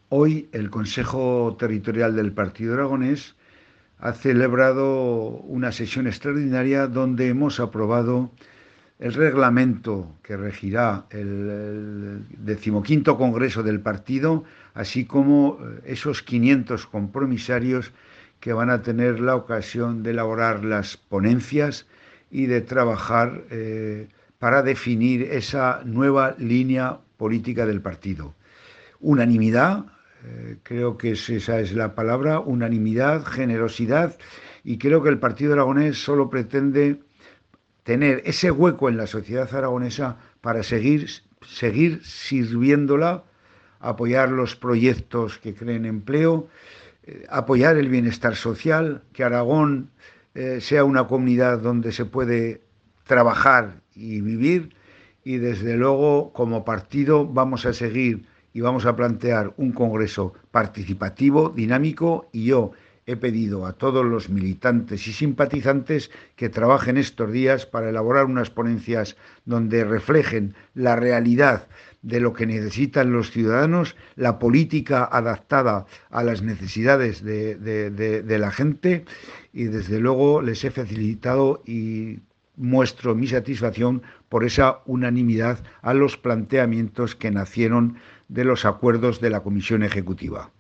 Hoy el Consejo Territorial del Partido Aragonés ha celebrado una sesión extraordinaria donde hemos aprobado el reglamento que regirá el 15º Congreso del partido, así como esos 500 compromisarios que van a tener la ocasión de elaborar las ponencias y de trabajar para definir esa nueva línea política del partido. Unanimidad, creo que esa es la palabra, unanimidad, generosidad, y creo que el Partido Aragonés solo pretende tener ese hueco en la sociedad aragonesa para seguir sirviéndola, apoyar los proyectos que creen empleo, apoyar el bienestar social, que Aragón sea una comunidad donde se puede trabajar y vivir, y desde luego como partido vamos a seguir y vamos a plantear un congreso participativo, dinámico, y yo he pedido a todos los militantes y simpatizantes que trabajen estos días para elaborar unas ponencias donde reflejen la realidad de lo que necesitan los ciudadanos, la política adaptada a las necesidades de la gente, y desde luego les he facilitado y muestro mi satisfacción por esa unanimidad a los planteamientos que nacieron de los acuerdos de la Comisión Ejecutiva.